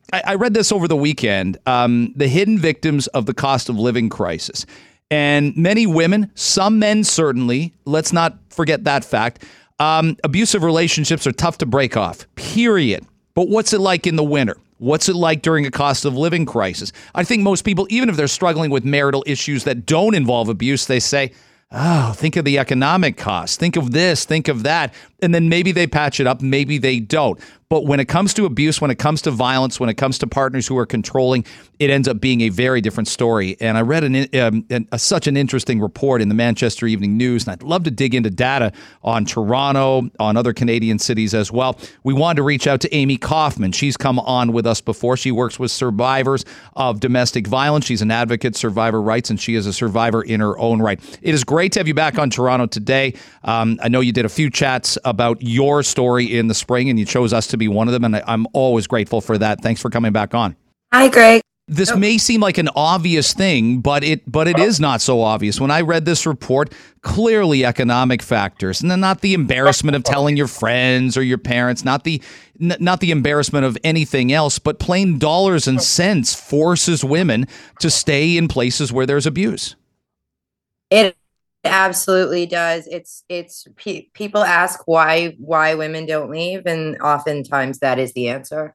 I read this over the weekend, the hidden victims of the cost of living crisis. And many women, some men certainly, let's not forget that fact, abusive relationships are tough to break off, period. But what's it like in the winter? What's it like during a cost of living crisis? I think most people, even if they're struggling with marital issues that don't involve abuse, they say, oh, think of the economic cost. Think of this, think of that. And then maybe they patch it up, maybe they don't. But when it comes to abuse, when it comes to violence, when it comes to partners who are controlling, it ends up being a very different story. And I read such an interesting report in the Manchester Evening News, and I'd love to dig into data on Toronto, on other Canadian cities as well. We wanted to reach out to Amy Kaufman. She's come on with us before. She works with survivors of domestic violence. She's an advocate, survivor rights, and she is a survivor in her own right. It is great to have you back on Toronto today. I know you did a few chats about your story in the spring, and you chose us to be one of them, and I'm always grateful for that. Thanks for coming back on. Hi, Greg. This may seem like an obvious thing, but it is not so obvious. When I read this report, clearly economic factors, and then not the embarrassment of telling your friends or your parents, not the embarrassment of anything else, but plain dollars and cents forces women to stay in places where there's abuse. It absolutely does. People ask why women don't leave, and oftentimes that is the answer.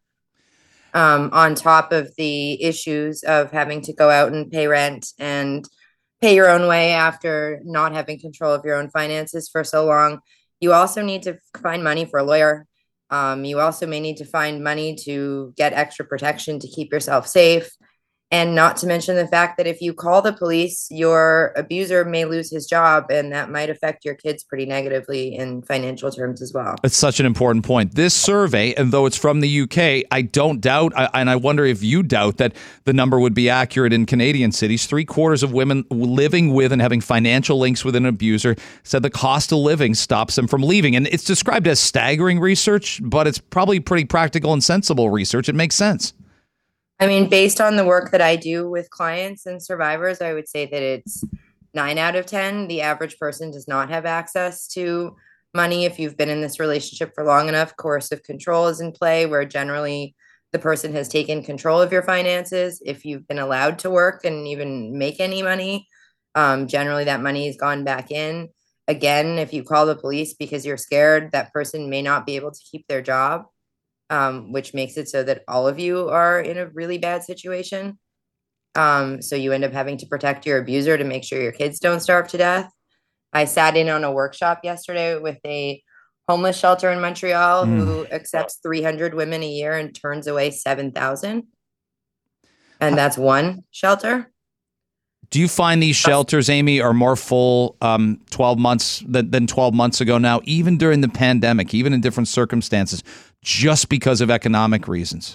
On top of the issues of having to go out and pay rent and pay your own way after not having control of your own finances for so long, you also need to find money for a lawyer. You also may need to find money to get extra protection to keep yourself safe. And not to mention the fact that if you call the police, your abuser may lose his job, and that might affect your kids pretty negatively in financial terms as well. It's such an important point. This survey, and though it's from the UK, I don't doubt, and I wonder if you doubt that the number would be accurate in Canadian cities. 3/4 of women living with and having financial links with an abuser said the cost of living stops them from leaving. And it's described as staggering research, but it's probably pretty practical and sensible research. It makes sense. I mean, based on the work that I do with clients and survivors, I would say that it's 9 out of 10. The average person does not have access to money. If you've been in this relationship for long enough, coercive control is in play, where generally the person has taken control of your finances. If you've been allowed to work and even make any money, generally that money has gone back in. Again, if you call the police because you're scared, that person may not be able to keep their job. Which makes it so that all of you are in a really bad situation. So you end up having to protect your abuser to make sure your kids don't starve to death. I sat in on a workshop yesterday with a homeless shelter in Montreal who accepts 300 women a year and turns away 7,000. And that's one shelter. Do you find these shelters, Amy, are more full 12 months than 12 months ago now, even during the pandemic, even in different circumstances, just because of economic reasons?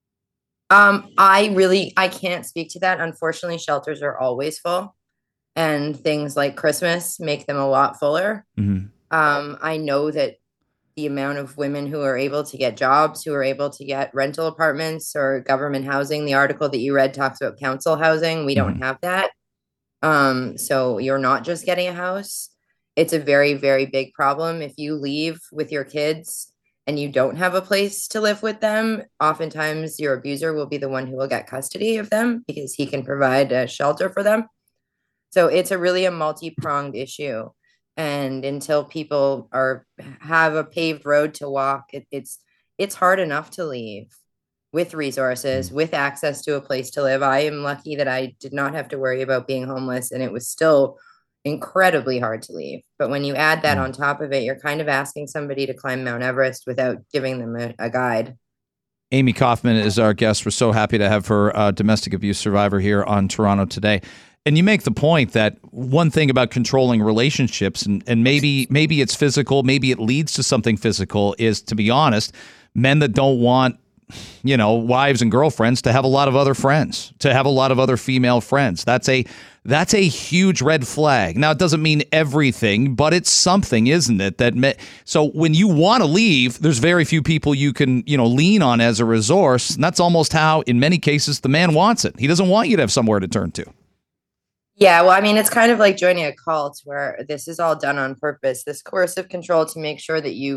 I can't speak to that. Unfortunately, shelters are always full, and things like Christmas make them a lot fuller. Mm-hmm. I know that the amount of women who are able to get jobs, who are able to get rental apartments or government housing, the article that you read talks about council housing. We don't have that. So you're not just getting a house. It's a very, very big problem. If you leave with your kids and you don't have a place to live with them, oftentimes your abuser will be the one who will get custody of them because he can provide a shelter for them. So it's a multi-pronged issue. And until people have a paved road to walk, it's hard enough to leave with resources, with access to a place to live. I am lucky that I did not have to worry about being homeless, and it was still incredibly hard to leave. But when you add that on top of it, you're kind of asking somebody to climb Mount Everest without giving them a guide. Amy Kaufman is our guest. We're so happy to have her, domestic abuse survivor, here on Toronto Today. And you make the point that one thing about controlling relationships, and maybe it's physical, maybe it leads to something physical, is, to be honest, men that don't want wives and girlfriends to have a lot of other friends, to have a lot of other female friends. That's a huge red flag. Now, it doesn't mean everything, but it's something, isn't it? So when you want to leave, there's very few people you can, lean on as a resource. And that's almost how, in many cases, the man wants it. He doesn't want you to have somewhere to turn to. Yeah, well, I mean, it's kind of like joining a cult where this is all done on purpose. This coercive control to make sure that you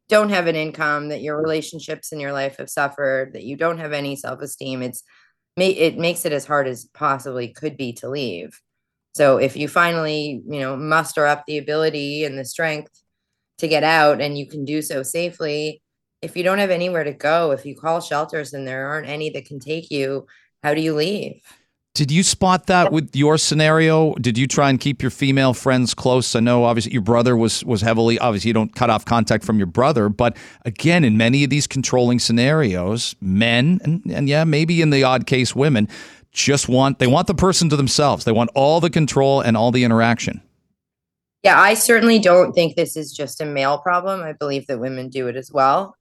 don't have an income, that your relationships in your life have suffered, that you don't have any self-esteem, it makes it as hard as possibly could be to leave. So if you finally, muster up the ability and the strength to get out, and you can do so safely, if you don't have anywhere to go, if you call shelters and there aren't any that can take you, how do you leave? Did you spot that with your scenario? Did you try and keep your female friends close? I know obviously your brother was heavily, obviously you don't cut off contact from your brother, but again, in many of these controlling scenarios, men, and yeah, maybe in the odd case women, they want the person to themselves. They want all the control and all the interaction. Yeah, I certainly don't think this is just a male problem. I believe that women do it as well.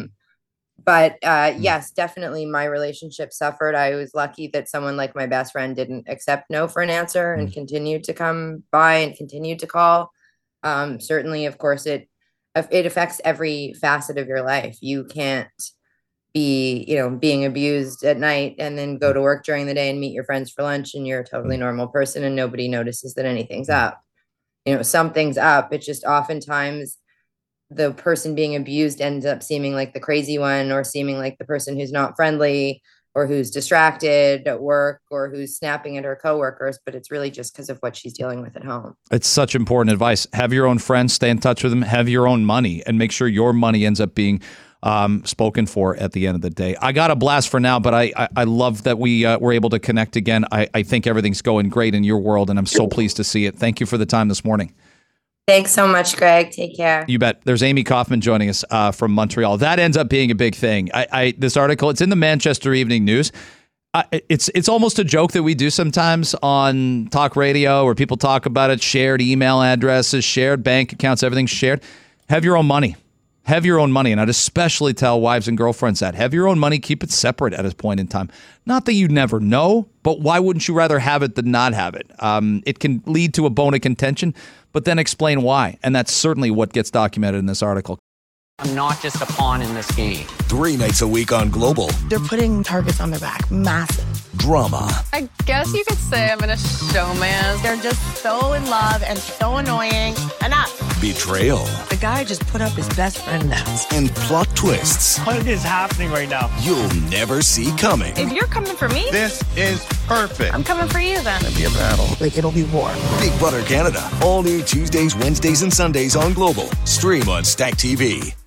But yes, definitely my relationship suffered. I was lucky that someone like my best friend didn't accept no for an answer and continued to come by and continued to call. Certainly, of course, it affects every facet of your life. You can't be, being abused at night and then go to work during the day and meet your friends for lunch and you're a totally normal person and nobody notices that anything's up. Something's up. It's just oftentimes the person being abused ends up seeming like the crazy one, or seeming like the person who's not friendly, or who's distracted at work, or who's snapping at her coworkers, but it's really just because of what she's dealing with at home. It's such important advice. Have your own friends, stay in touch with them, have your own money, and make sure your money ends up being spoken for at the end of the day. I got a blast for now, but I love that we were able to connect again. I think everything's going great in your world, and I'm so pleased to see it. Thank you for the time this morning. Thanks so much, Greg. Take care. You bet. There's Amy Kaufman joining us from Montreal. That ends up being a big thing. This article, it's in the Manchester Evening News. It's almost a joke that we do sometimes on talk radio where people talk about it, shared email addresses, shared bank accounts, everything's shared. Have your own money. Have your own money. And I'd especially tell wives and girlfriends that. Have your own money. Keep it separate at a point in time. Not that you never know, but why wouldn't you rather have it than not have it? It can lead to a bone of contention, but then explain why. And that's certainly what gets documented in this article. I'm not just a pawn in this game. 3 nights a week on Global. They're putting targets on their back. Massive. Drama. I guess you could say I'm in a showman. They're just so in love and so annoying. Enough. Betrayal. The guy just put up his best friend now. And plot twists. What is happening right now? You'll never see coming. If you're coming for me, this is perfect. I'm coming for you then. It'll be a battle. Like, it'll be war. Big Brother Canada. All new Tuesdays, Wednesdays, and Sundays on Global. Stream on Stack TV.